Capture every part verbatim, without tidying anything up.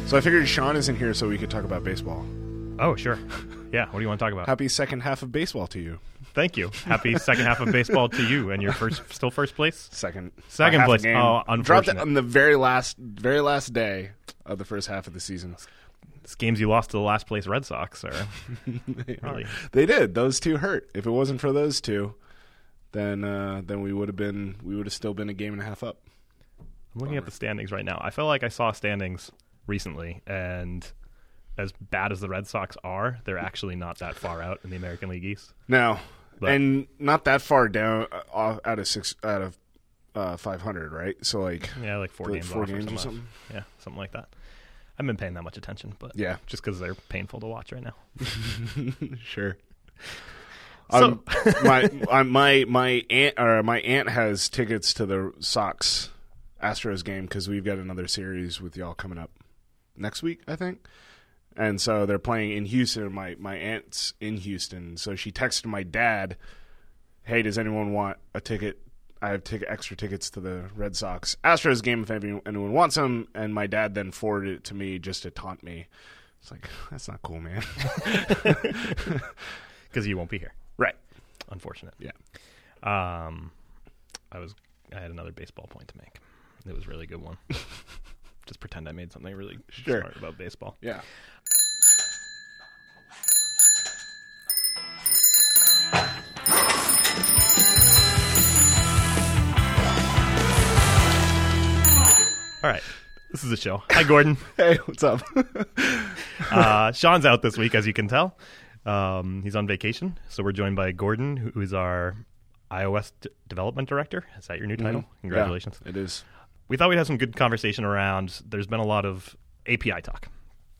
So I figured Sean isn't here so we could talk about baseball. Oh, sure. Yeah, what do you want to talk about? Happy second half of baseball to you. Thank you. Happy second half of baseball to you, and your first, still first place? Second. Second place. Oh, unfortunate. Dropped it on the very last, very last day of the first half of the season. It's games you lost to the last place Red Sox. Or really. They did. Those two hurt. If it wasn't for those two, then uh, then we would have been we would have still been a game and a half up. I'm looking Bummer. at the standings right now. I feel like I saw standings recently, and as bad as the Red Sox are, they're actually not that far out in the American League East. No, but, and not that far down uh, out of six out of uh, five hundred, right? So like yeah, like four games, four off games or something. or something. Yeah, something like that. I haven't been paying that much attention, but yeah, just because they're painful to watch right now. Sure. So um, my uh, my my aunt or my aunt has tickets to the Sox Astros game because we've got another series with y'all coming up next week, I think. And so they're playing in Houston. My my aunt's in Houston, so she texted my dad, "Hey, does anyone want a ticket? I have tic- extra tickets to the Red Sox Astros game if anyone, anyone wants them." And my dad then forwarded it to me just to taunt me. It's like, that's not cool, man. Because you won't be here, right? Unfortunate. Yeah. Um, I was. I had another baseball point to make. It was a really good one. Just pretend I made something really sure. smart about baseball. Yeah. All right. This is the show. Hi, Gordon. Hey, what's up? uh, Sean's out this week, as you can tell. Um, he's on vacation. So we're joined by Gordon, who is our iOS d- development director. Is that your new title? Mm-hmm. Congratulations. Yeah, it is. We thought we'd have some good conversation around, there's been a lot of A P I talk.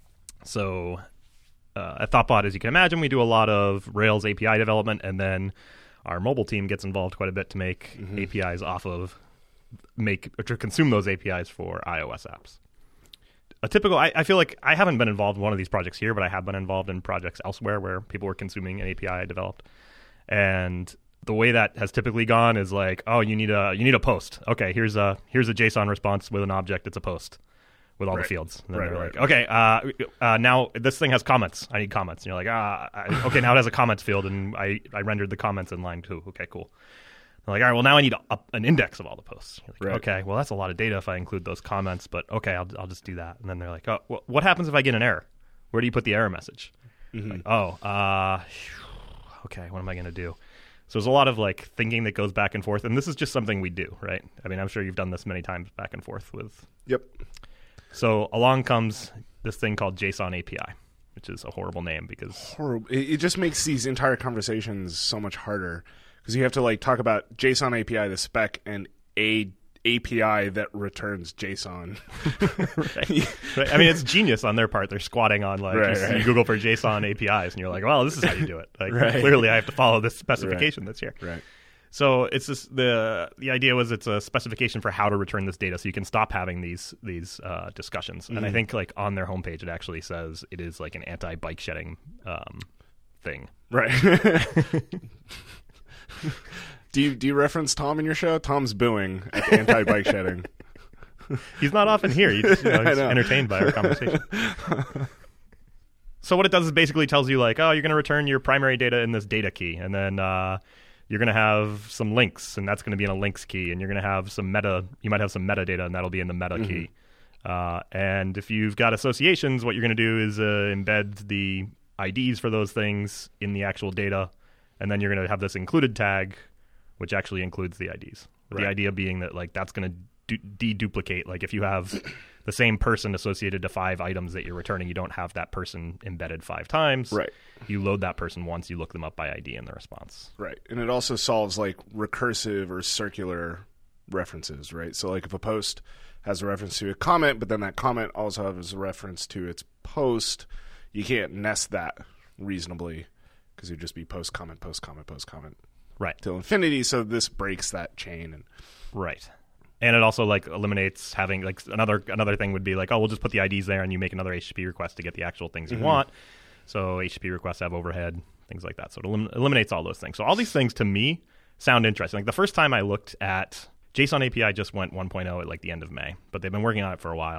So uh, at ThoughtBot, as you can imagine, we do a lot of Rails A P I development, and then our mobile team gets involved quite a bit to make mm-hmm. A P Is off of, make or to consume those A P Is for iOS apps. A typical, I, I feel like I haven't been involved in one of these projects here, but I have been involved in projects elsewhere where people were consuming an A P I I developed. And the way that has typically gone is like, oh, you need a you need a post. Okay, here's a here's a JSON response with an object. It's a post with all right. the fields. And then right, they're right, like, okay, uh, uh, now this thing has comments. I need comments. And you're like, ah, I, okay, now it has a comments field, and I, I rendered the comments in line two. Okay, cool. They're like, all right, well, now I need a, an index of all the posts. You're like, right. okay, well, that's a lot of data if I include those comments, but okay, I'll I'll just do that. And then they're like, oh, well, what happens if I get an error? Where do you put the error message? Mm-hmm. Like, oh, uh, okay, what am I going to do? So there's a lot of like thinking that goes back and forth, and this is just something we do, right? I mean, I'm sure you've done this many times back and forth with. Yep. So along comes this thing called JSON A P I, which is a horrible name because horrible. It, it just makes these entire conversations so much harder because you have to like talk about JSON A P I, the spec, and a A P I that returns JSON. right. right. I mean, it's genius on their part. They're squatting on like right, you, right. you Google for JSON A P Is, and you're like, well, this is how you do it. Like right. clearly, I have to follow this specification right. that's here. Right. So it's just the the idea was it's a specification for how to return this data, so you can stop having these these uh, discussions. Mm-hmm. And I think like on their homepage, it actually says it is like an anti-bike shedding um, thing. Right. do you do you reference Tom in your show? Tom's booing at the anti-bike shedding. He's not often here. He's, just, you know, he's entertained by our conversation. So what it does is basically tells you like, oh, you're going to return your primary data in this data key, and then uh, you're going to have some links, and that's going to be in a links key, and you're going to have some meta. You might have some metadata, and that'll be in the meta mm-hmm. key. Uh, and if you've got associations, what you're going to do is uh, embed the I Ds for those things in the actual data, and then you're going to have this included tag, which actually includes the I Ds. Right. The idea being that like that's going to de- deduplicate. Like if you have the same person associated to five items that you're returning, you don't have that person embedded five times. Right. You load that person once, you look them up by I D in the response. Right. And it also solves like recursive or circular references, right? So like if a post has a reference to a comment, but then that comment also has a reference to its post, you can't nest that reasonably because it'd just be post comment, post comment, post comment. Right. Till infinity. So this breaks that chain. And right. And it also like eliminates having like another another thing would be like, oh, we'll just put the I Ds there and you make another H T T P request to get the actual things you mm-hmm. want. So H T T P requests have overhead, things like that. So it elim- eliminates all those things. So all these things to me sound interesting. Like the first time I looked at JSON A P I just went one point oh at like the end of May, but they've been working on it for a while.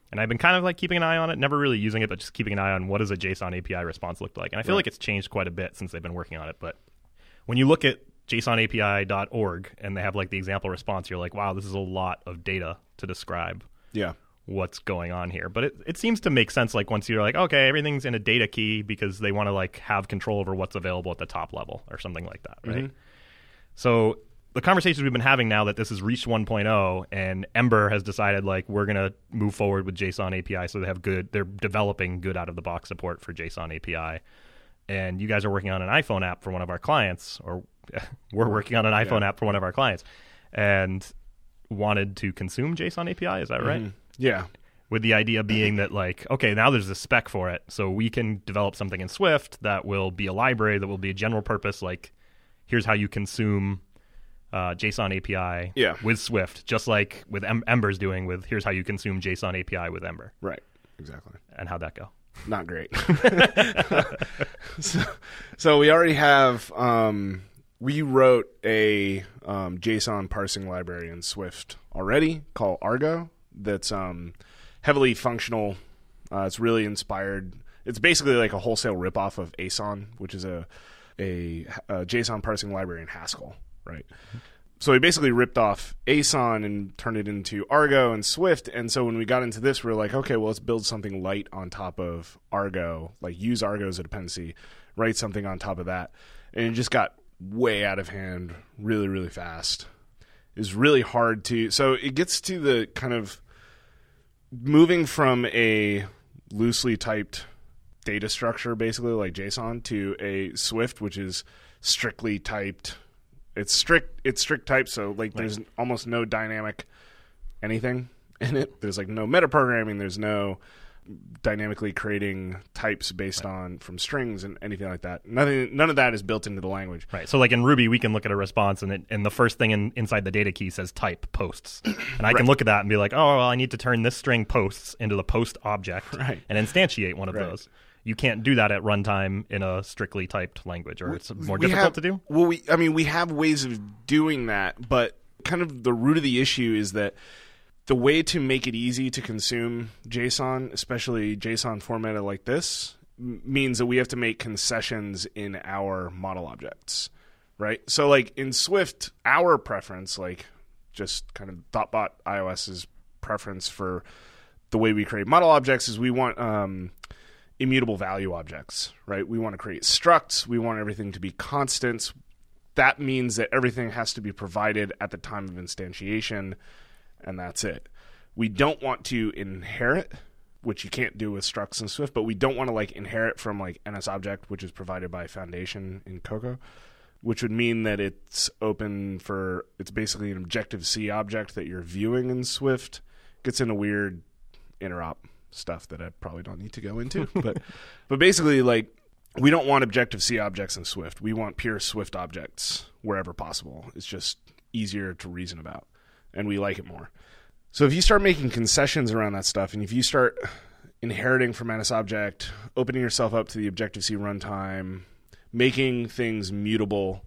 And I've been kind of like keeping an eye on it, never really using it, but just keeping an eye on what does a JSON A P I response look like. And I feel right. like it's changed quite a bit since they've been working on it. But when you look at JSON A P I dot org and they have like the example response, you're like, wow, this is a lot of data to describe Yeah. what's going on here. But it, it seems to make sense like once you're like, okay, everything's in a data key because they want to like have control over what's available at the top level or something like that, right? Mm-hmm. So the conversations we've been having now that this has reached one point oh and Ember has decided like we're going to move forward with JSON A P I, so they have good, they're developing good out of the box support for JSON A P I. And you guys are working on an iPhone app for one of our clients, or we're working on an iPhone yeah. app for one of our clients, and wanted to consume JSON A P I. Is that right? Mm-hmm. Yeah. With the idea being that like, okay, now there's a spec for it, so we can develop something in Swift that will be a library that will be a general purpose, like here's how you consume uh, JSON A P I yeah. with Swift, just like with em- Ember's doing with here's how you consume JSON A P I with Ember. Right. Exactly. And how'd that go? Not great. so, so we already have, um, we wrote a um, JSON parsing library in Swift already called Argo that's um, heavily functional. Uh, it's really inspired. It's basically like a wholesale ripoff of A S O N, which is a, a, a JSON parsing library in Haskell, right? Mm-hmm. So we basically ripped off A S O N and turned it into Argo and Swift. And so when we got into this, we were like, okay, well, let's build something light on top of Argo, like use Argo as a dependency, write something on top of that. And it just got way out of hand really, really fast. It's really hard to... So it gets to the kind of moving from a loosely typed data structure, basically like JSON, to a Swift, which is strictly typed... It's strict. It's strict type, so like there's right. almost no dynamic anything in it. There's like no metaprogramming. There's no dynamically creating types based right. on from strings and anything like that. Nothing. None of that is built into the language. Right. So like in Ruby, we can look at a response and it, and the first thing in, inside the data key says type posts, and I right. can look at that and be like, oh, well, I need to turn this string posts into the post object right. and instantiate one of right. those. You can't do that at runtime in a strictly typed language, or it's more we difficult have, to do? Well, we, I mean, we have ways of doing that, but kind of the root of the issue is that the way to make it easy to consume JSON, especially JSON formatted like this, m- means that we have to make concessions in our model objects, right? So like in Swift, our preference, like just kind of Thoughtbot iOS's preference for the way we create model objects is we want... Um, immutable value objects, right? We want to create structs. We want everything to be constants. That means that everything has to be provided at the time of instantiation, and that's it. We don't want to inherit, which you can't do with structs in Swift, but we don't want to like inherit from like N S object, which is provided by Foundation in Cocoa, which would mean that it's open for, it's basically an Objective-C object that you're viewing in Swift. Gets into weird interop stuff that I probably don't need to go into, but but basically, like, we don't want Objective-C objects in Swift. We want pure Swift objects wherever possible. It's just easier to reason about, and we like it more. So if you start making concessions around that stuff, and if you start inheriting from N S object, opening yourself up to the Objective-C runtime, making things mutable,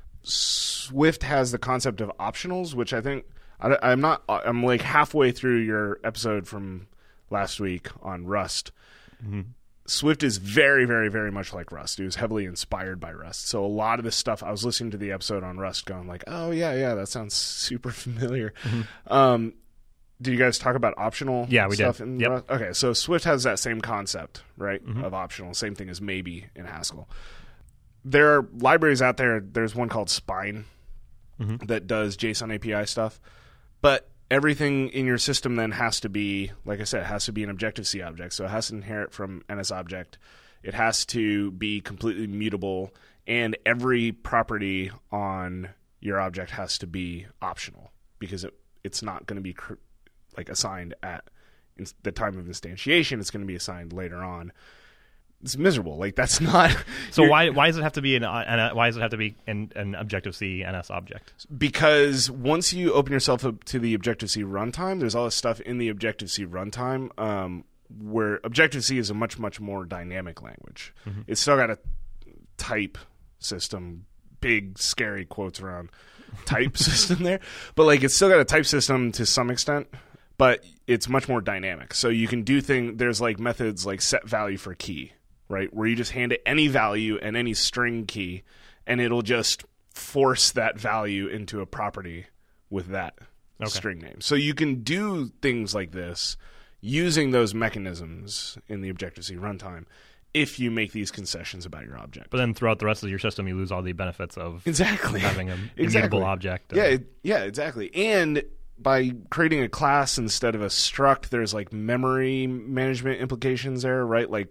Swift has the concept of optionals, which I think I, I'm not. I'm like halfway through your episode from last week on Rust. Mm-hmm. Swift is very, very, very much like Rust. It was heavily inspired by Rust. So a lot of this stuff, I was listening to the episode on Rust going like, oh, yeah, yeah, that sounds super familiar. Mm-hmm. Um, did you guys talk about optional yeah, we stuff did. in yep. Rust? Okay, so Swift has that same concept, right, mm-hmm. of optional. Same thing as maybe in Haskell. There are libraries out there. There's one called Spine mm-hmm. that does JSON A P I stuff. But everything in your system then has to be, like I said, it has to be an Objective-C object. So it has to inherit from N S object. It has to be completely mutable. And every property on your object has to be optional because it, it's not going to be cr- like assigned at in the time of instantiation. It's going to be assigned later on. It's miserable. Like that's not. So why why does it have to be an, an why does it have to be an, an Objective-C N S object? Because once you open yourself up to the Objective-C runtime, there's all this stuff in the Objective-C runtime um, where Objective-C is a much much more dynamic language. Mm-hmm. It's still got a type system, big scary quotes around type system there, but like it's still got a type system to some extent. but it's much more dynamic. So you can do things, there's like methods like set value for key, right? Where you just hand it any value and any string key, and it'll just force that value into a property with that okay. string name. So you can do things like this using those mechanisms in the Objective-C runtime if you make these concessions about your object. But then throughout the rest of your system, you lose all the benefits of exactly. having an exactly. immutable object. Yeah, it, yeah, exactly. And by creating a class instead of a struct, there's like memory management implications there, right? Like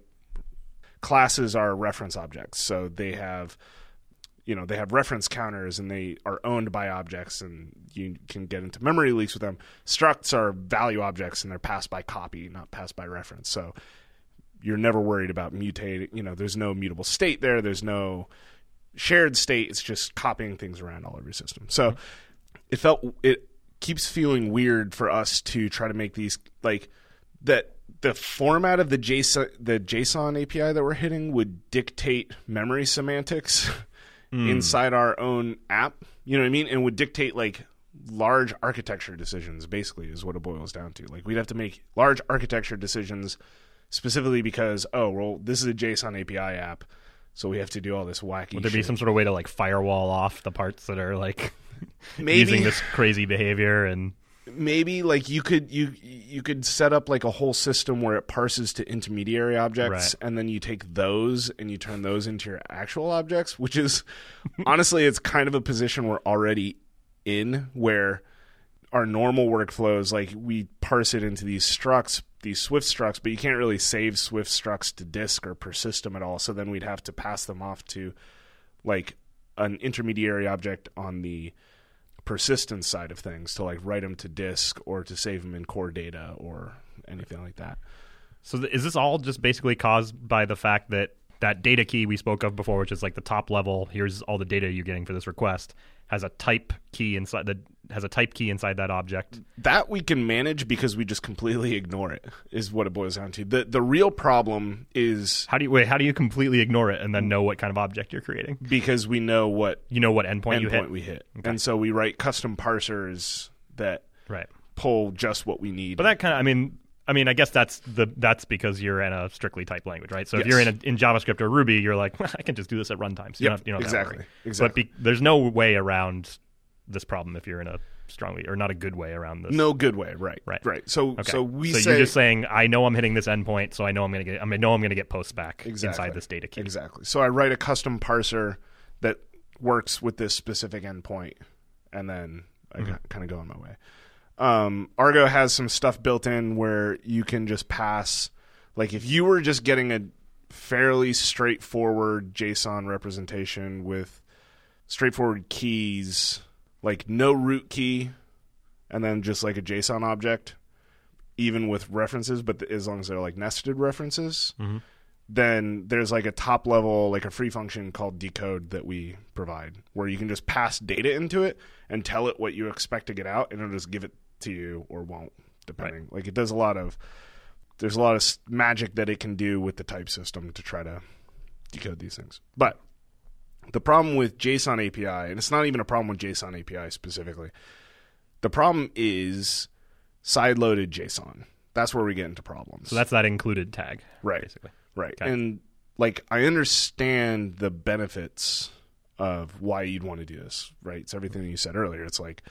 classes are reference objects, so they have, you know, they have reference counters and they are owned by objects, and you can get into memory leaks with them. Structs are value objects and they're passed by copy, not passed by reference. So you're never worried about mutating. You know, there's no mutable state there. There's no shared state. It's just copying things around all over your system. So mm-hmm. it felt it keeps feeling weird for us to try to make these like that. The format of the JSON, the JSON A P I that we're hitting would dictate memory semantics mm. inside our own app. You know what I mean? And would dictate like large architecture decisions. Basically, is what it boils down to. Like we'd have to make large architecture decisions. Specifically because, oh, well, this is a JSON A P I app, so we have to do all this wacky Would there shit. be some sort of way to, like, firewall off the parts that are, like, maybe, using this crazy behavior? And maybe, like, you could you you could set up, like, a whole system where it parses to intermediary objects, right. and then you take those and you turn those into your actual objects, which is, honestly, it's kind of a position we're already in, where our normal workflows, like, we parse it into these structs, these Swift structs, but you can't really save Swift structs to disk or persist them at all. So then we'd have to pass them off to like an intermediary object on the persistence side of things to like write them to disk or to save them in core data or anything like that. So th- is this all just basically caused by the fact that that data key we spoke of before, which is like the top level, here's all the data you're getting for this request, has a type key inside the has a type key inside that object? That we can manage because we just completely ignore it, is what it boils down to. The the real problem is how do you wait, how do you completely ignore it and then know what kind of object you're creating? Because we know what you know what endpoint, endpoint you hit. we hit. Okay. And so we write custom parsers that right. pull just what we need. But that kind of I mean I mean, I guess that's the that's because you're in a strictly typed language, right? So yes. if you're in a, in JavaScript or Ruby, you're like, well, I can just do this at runtime. So you yep, don't, you don't exactly. Have to worry. Exactly. But be, there's no way around this problem if you're in a strongly or not a good way around this. No good way, right? Right. Right. So okay. so we so say you're just saying, I know I'm hitting this endpoint, so I know I'm going to get I know I'm going to get posts back exactly. inside this data key. Exactly. So I write a custom parser that works with this specific endpoint, and then I mm-hmm. kind of go on my way. Um, Argo has some stuff built in where you can just pass. Like if you were just getting a fairly straightforward JSON representation with straightforward keys, like no root key, and then just like a JSON object, even with references, but as long as they're like nested references, mm-hmm. then there's like a top level, like a free function called decode that we provide, where you can just pass data into it and tell it what you expect to get out, and it'll just give it to you or won't, depending. Right. Like it does a lot of, there's a lot of magic that it can do with the type system to try to decode these things. But the problem with JSON A P I, and it's not even a problem with JSON A P I specifically, the problem is side-loaded JSON. That's where we get into problems. So that's that included tag, right? Basically, right. Okay. And like I understand the benefits of why you'd want to do this, right? It's everything that you said earlier. It's like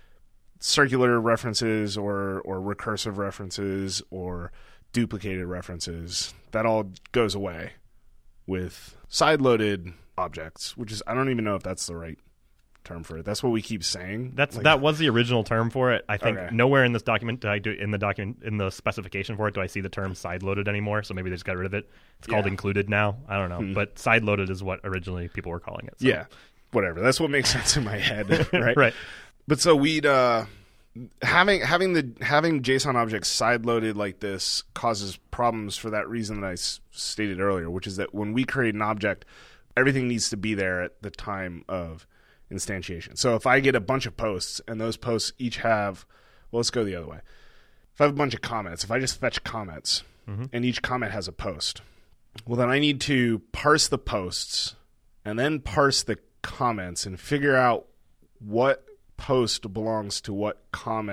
circular references or or recursive references or duplicated references. That all goes away with side-loaded objects, which is, I don't even know if that's the right term for it. That's what we keep saying. That's like, that was the original term for it. I think okay. nowhere in this document do I do in the document in the specification for it do I see the term side-loaded anymore. So maybe they just got rid of it. It's called yeah. included now. I don't know, hmm. but side-loaded is what originally people were calling it. So. Yeah, whatever. That's what makes sense in my head, right? Right. But so we'd uh, having having the having JSON objects side-loaded like this causes problems for that reason that I s- stated earlier, which is that when we create an object, everything needs to be there at the time of instantiation. So if I get a bunch of posts and those posts each have, well, let's go the other way. If I have a bunch of comments, if I just fetch comments mm-hmm. and each comment has a post, well, then I need to parse the posts and then parse the comments and figure out what post belongs to what comment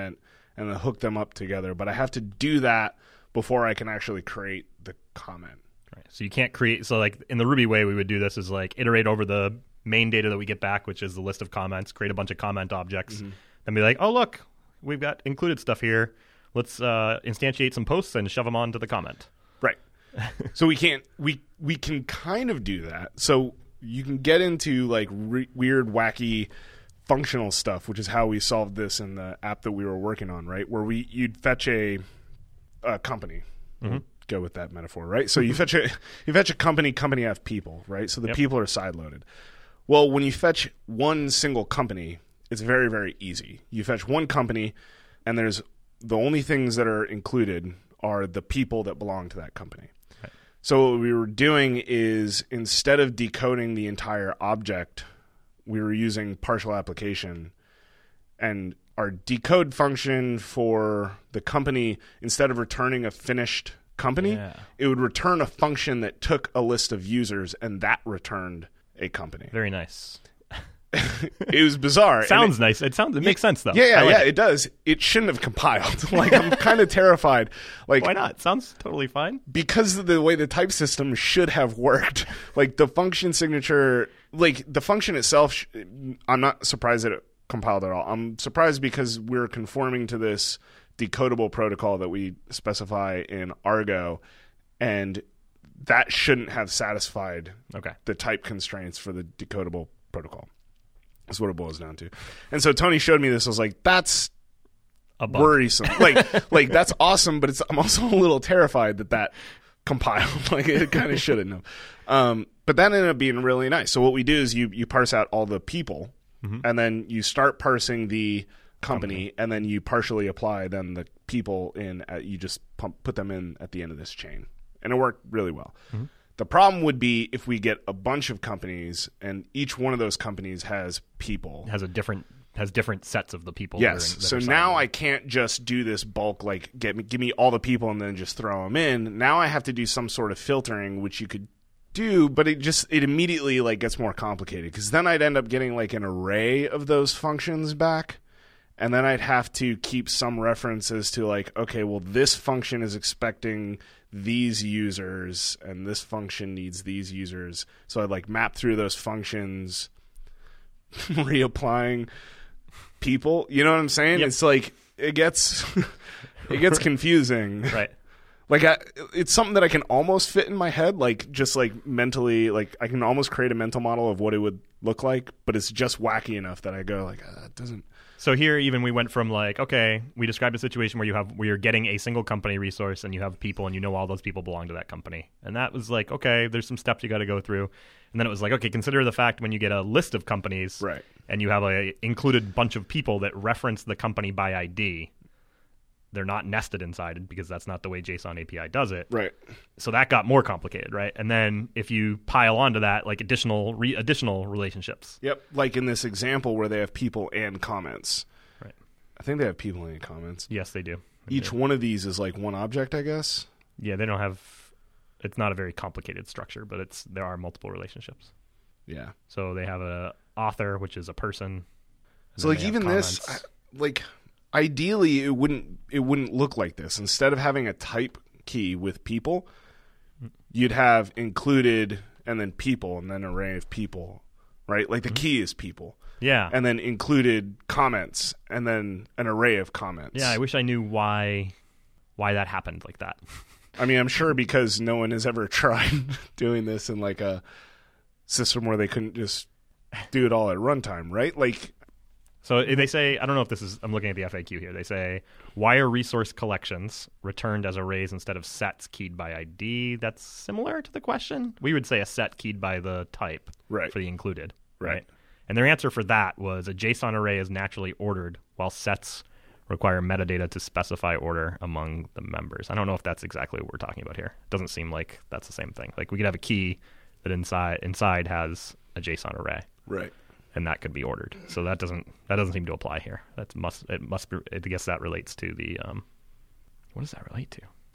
and then hook them up together. But I have to do that before I can actually create the comment. Right. So you can't create. So like in the Ruby way, we would do this is like iterate over the main data that we get back, which is the list of comments, create a bunch of comment objects, mm-hmm. then be like, oh, look, we've got included stuff here. Let's uh, instantiate some posts and shove them onto the comment. Right. So we can't, we, we can kind of do that. So you can get into like re- weird, wacky functional stuff, which is how we solved this in the app that we were working on, right? Where we, you'd fetch a, a company. Mm-hmm. We'll go with that metaphor, right? So you fetch a, you fetch a company, company have people, right? So the yep. people are side loaded. Well, when you fetch one single company, it's very, very easy. You fetch one company, and there's the only things that are included are the people that belong to that company. Right. So what we were doing is instead of decoding the entire object, we were using partial application. And our decode function for the company, instead of returning a finished company, yeah. it would return a function that took a list of users, and that returned a company. Very nice. It was bizarre. Sounds it, nice. It sounds. It makes sense though. Yeah, yeah, like yeah. It. it does. It shouldn't have compiled. Like I'm kind of terrified. Like why not? It sounds totally fine. Because of the way the type system should have worked. Like the function signature, like the function itself. Sh- I'm not surprised that it compiled at all. I'm surprised because we're conforming to this decodable protocol that we specify in Argo, and that shouldn't have satisfied okay. the type constraints for the decodable protocol. That's what it boils down to. And so Tony showed me this. I was like, that's a bug. Worrisome. like, like that's awesome, but it's, I'm also a little terrified that that compiled. Like it kind of shouldn't have. Um, but that ended up being really nice. So what we do is you, you parse out all the people, mm-hmm. and then you start parsing the company, company, and then you partially apply then the people in. Uh, you just pump, put them in at the end of this chain. And it worked really well. Mm-hmm. The problem would be if we get a bunch of companies and each one of those companies has people. Has a different has different sets of the people. Yes. That are in, that so are now I can't just do this bulk, like get me, give me all the people and then just throw them in. Now I have to do some sort of filtering, which you could do, but it just it immediately like gets more complicated because then I'd end up getting like an array of those functions back. And then I'd have to keep some references to like, okay, well, this function is expecting these users and this function needs these users. So I'd like map through those functions, reapplying people. You know what I'm saying? Yep. It's like it gets it gets confusing. Right. Like I, it's something that I can almost fit in my head, like just like mentally, like I can almost create a mental model of what it would look like, but it's just wacky enough that I go like, uh, it doesn't. So here, even we went from like, okay, we described a situation where you have where you're getting a single company resource and you have people and you know all those people belong to that company, and that was like, okay, there's some steps you got to go through, and then it was like, okay, consider the fact when you get a list of companies, right, and you have a included bunch of people that reference the company by I D. They're not nested inside because that's not the way JSON A P I does it. Right. So that got more complicated, right? And then if you pile onto that, like additional re- additional relationships. Yep. Like in this example where they have people and comments. Right. I think they have people and comments. Yes, they do. They Each do. one of these is like one object, I guess. Yeah, they don't have. It's not a very complicated structure, but it's there are multiple relationships. Yeah. So they have a author, which is a person. So like even comments. this, I, like. Ideally, it wouldn't it wouldn't look like this. Instead of having a type key with people, you'd have included and then people and then an array of people, right? Like the mm-hmm. key is people. Yeah. And then included comments and then an array of comments. Yeah, I wish I knew why why that happened like that. I mean, I'm sure because no one has ever tried doing this in like a system where they couldn't just do it all at runtime, right? Like So they say, I don't know if this is, I'm looking at the F A Q here. They say, why are resource collections returned as arrays instead of sets keyed by I D? That's similar to the question. We would say a set keyed by the type right. for the included. Right. right. And their answer for that was a JSON array is naturally ordered, while sets require metadata to specify order among the members. I don't know if that's exactly what we're talking about here. It doesn't seem like that's the same thing. Like we could have a key that inside inside has a JSON array. Right. And that could be ordered. So that doesn't that doesn't seem to apply here. That must it must be. I guess that relates to the um, what does that relate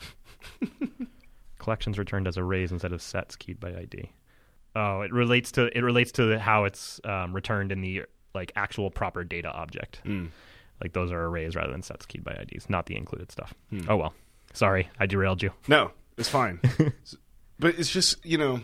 to? Collections returned as arrays instead of sets keyed by I D. Oh, it relates to it relates to how it's um, returned in the like actual proper data object. Mm. Like those are arrays rather than sets keyed by I Ds, not the included stuff. Hmm. Oh well, sorry, I derailed you. No, it's fine. But it's just, you know,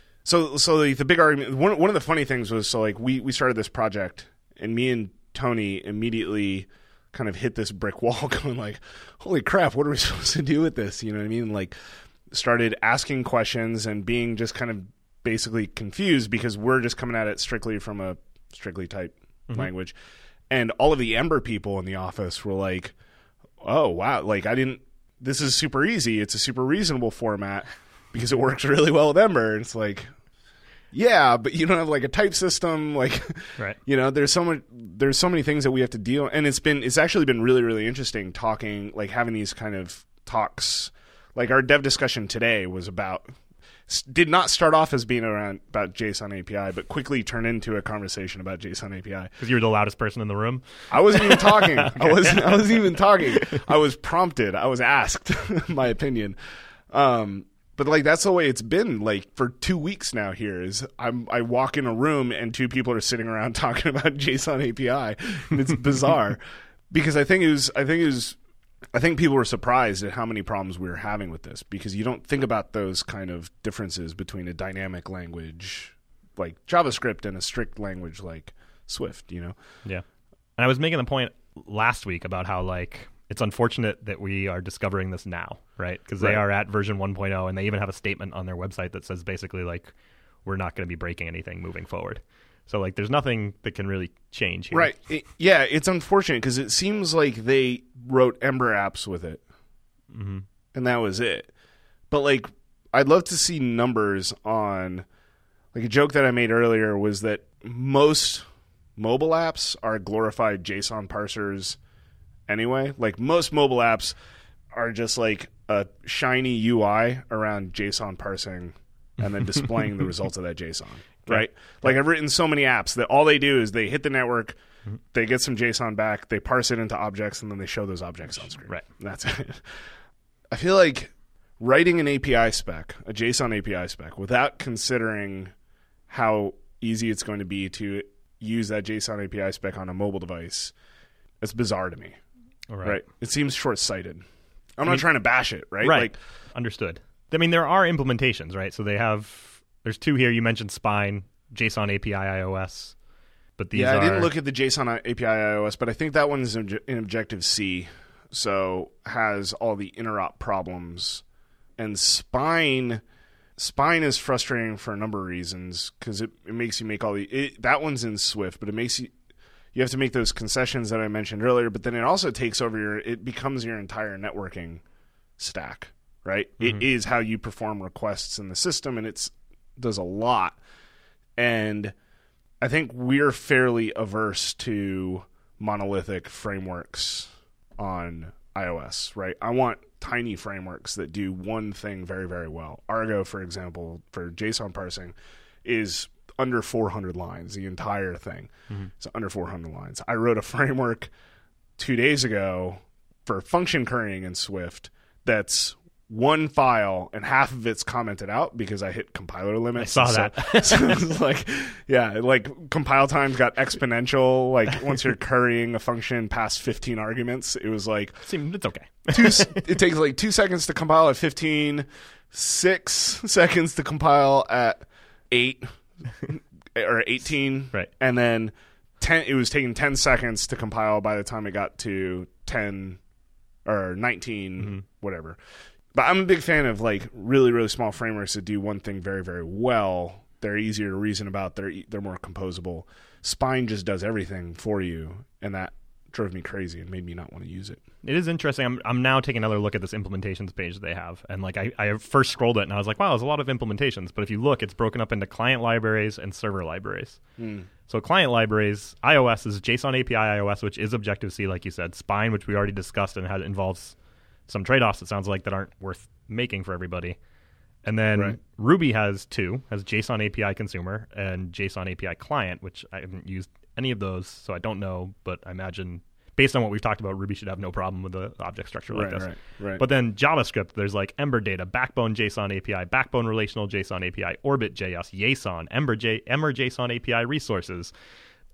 so so the, the big argument. One one of the funny things was, so like we we started this project, and me and Tony immediately kind of hit this brick wall, going like, holy crap, what are we supposed to do with this? You know what I mean? Like, started asking questions and being just kind of basically confused because we're just coming at it strictly from a strictly type mm-hmm. language. And all of the Ember people in the office were like, oh, wow, like I didn't, this is super easy. It's a super reasonable format because it works really well with Ember. And it's like, yeah, but you don't have like a type system. Like, right. you know, there's so much, there's so many things that we have to deal. And it's been, it's actually been really, really interesting talking, like having these kind of talks. Like our dev discussion today was about, did not start off as being around about JSON A P I, but quickly turned into a conversation about JSON A P I. Because you were the loudest person in the room? I wasn't even talking. okay. I wasn't I wasn't even talking. I was prompted. I was asked my opinion. Um, but like that's the way it's been like for two weeks now here is I'm I walk in a room and two people are sitting around talking about JSON A P I. And it's bizarre. Because I think it was I think it was I think people were surprised at how many problems we were having with this because you don't think about those kind of differences between a dynamic language like JavaScript and a strict language like Swift, you know? Yeah. And I was making the point last week about how like it's unfortunate that we are discovering this now, right? Because they right. are at version one point oh and they even have a statement on their website that says basically like we're not going to be breaking anything moving forward. So, like, there's nothing that can really change here. Right. It, yeah, it's unfortunate because it seems like they wrote Ember apps with it. Mm-hmm. And that was it. But, like, I'd love to see numbers on... Like, a joke that I made earlier was that most mobile apps are glorified JSON parsers anyway. Like, most mobile apps are just, like, a shiny U I around JSON parsing and then displaying the results of that JSON. Right? Like I've written so many apps that all they do is they hit the network, mm-hmm. they get some JSON back, they parse it into objects, and then they show those objects on screen. Right. That's it. I feel like writing an A P I spec, a JSON A P I spec, without considering how easy it's going to be to use that JSON A P I spec on a mobile device, it's bizarre to me. All right. right? It seems short-sighted. I'm I not mean, trying to bash it, right? Right. Like, understood. I mean, there are implementations, right? So they have... There's two here. You mentioned Spine, JSON A P I iOS, but these yeah, are... I didn't look at the JSON A P I iOS, but I think that one's in Objective-C, so has all the interop problems. And Spine, Spine is frustrating for a number of reasons because it, it makes you make all the... It, that one's in Swift, but it makes you... You have to make those concessions that I mentioned earlier, but then it also takes over your... It becomes your entire networking stack, right? Mm-hmm. It is how you perform requests in the system, and it's does a lot. And I think we're fairly averse to monolithic frameworks on iOS, right? I want tiny frameworks that do one thing very, very well. Argo, for example, for JSON parsing, is under four hundred lines, the entire thing. Mm-hmm. It's under four hundred lines. I wrote a framework two days ago for function currying in Swift that's one file and half of it's commented out because I hit compiler limits. I saw so, that. So it was like, yeah, like compile times got exponential. Like once you're currying a function past fifteen arguments, it was like, it's okay. two, it takes like two seconds to compile at fifteen, six seconds to compile at eight or eighteen, right? And then ten. It was taking ten seconds to compile by the time it got to ten or nineteen, mm-hmm. whatever. But I'm a big fan of like really, really small frameworks that do one thing very, very well. They're easier to reason about. They're they're more composable. Spine just does everything for you, and that drove me crazy and made me not want to use it. It is interesting. I'm I'm now taking another look at this implementations page that they have, and like I, I first scrolled it and I was like, wow, there's a lot of implementations. But if you look, it's broken up into client libraries and server libraries. Mm. So client libraries, iOS is JSON A P I iOS, which is Objective-C, like you said. Spine, which we already discussed and had involves some trade-offs, it sounds like, that aren't worth making for everybody. And then right. Ruby has two, has JSON A P I consumer and JSON A P I client, which I haven't used any of those, so I don't know, but I imagine based on what we've talked about, Ruby should have no problem with the object structure like right, this. Right, right. But then JavaScript, there's like Ember Data, Backbone JSON A P I, Backbone Relational JSON A P I, Orbit J S, JSON, Ember, J, Ember JSON A P I resources.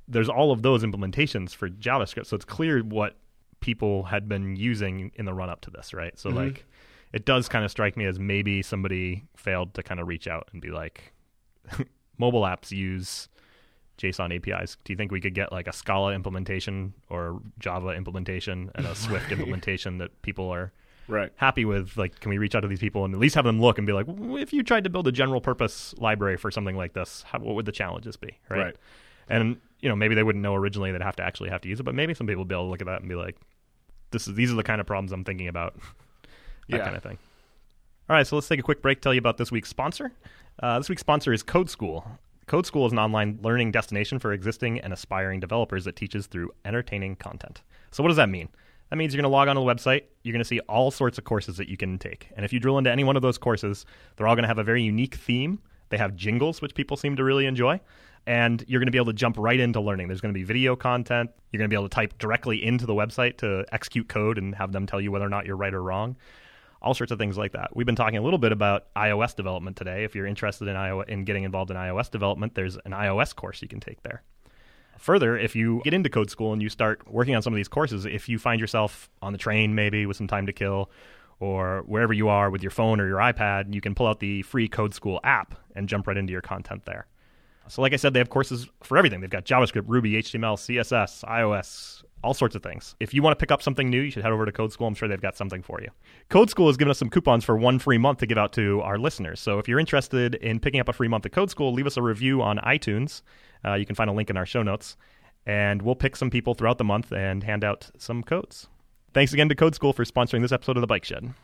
there's all of those implementations for JavaScript. So it's clear what people had been using in the run up to this, right? So mm-hmm. like it does kind of strike me as maybe somebody failed to kind of reach out and be like, mobile apps use JSON A P Is. Do you think we could get like a Scala implementation or a Java implementation and a Swift implementation that people are right. happy with? Like, can we reach out to these people and at least have them look and be like, if you tried to build a general purpose library for something like this, how, what would the challenges be, right? Right. And you know, maybe they wouldn't know originally they'd have to actually have to use it, but maybe some people would be able to look at that and be like, this is these are the kind of problems I'm thinking about, that yeah. kind of thing. All right, so let's take a quick break, tell you about this week's sponsor. Uh, this week's sponsor is Code School. Code School is an online learning destination for existing and aspiring developers that teaches through entertaining content. So what does that mean? That means you're going to log on to the website. You're going to see all sorts of courses that you can take. And if you drill into any one of those courses, they're all going to have a very unique theme. They have jingles, which people seem to really enjoy. And you're going to be able to jump right into learning. There's going to be video content. You're going to be able to type directly into the website to execute code and have them tell you whether or not you're right or wrong. All sorts of things like that. We've been talking a little bit about iOS development today. If you're interested in iOS, in getting involved in iOS development, there's an iOS course you can take there. Further, if you get into Code School and you start working on some of these courses, if you find yourself on the train maybe with some time to kill, or wherever you are with your phone or your iPad, you can pull out the free Code School app and jump right into your content there. So like I said, they have courses for everything. They've got JavaScript, Ruby, H T M L, C S S, iOS, all sorts of things. If you want to pick up something new, you should head over to Code School. I'm sure they've got something for you. Code School has given us some coupons for one free month to give out to our listeners. So if you're interested in picking up a free month at Code School, leave us a review on iTunes. Uh, you can find a link in our show notes. And we'll pick some people throughout the month and hand out some codes. Thanks again to Code School for sponsoring this episode of The Bike Shed.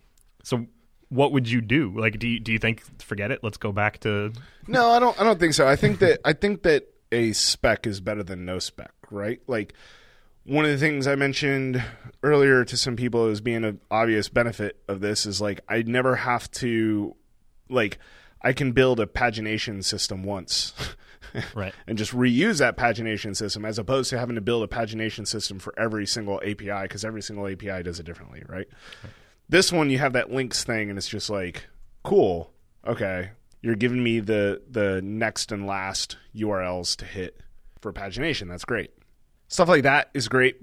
So what would you do? Like, do you, do you think, forget it, let's go back to... No, I don't I don't think so. I think that I think that a spec is better than no spec, right? Like, one of the things I mentioned earlier to some people as being an obvious benefit of this is, like, I never have to, like, I can build a pagination system once. Right. And just reuse that pagination system as opposed to having to build a pagination system for every single A P I because every single A P I does it differently, right? right? This one, you have that links thing, and it's just like, cool, okay, you're giving me the the next and last U R Ls to hit for pagination. That's great. Stuff like that is great.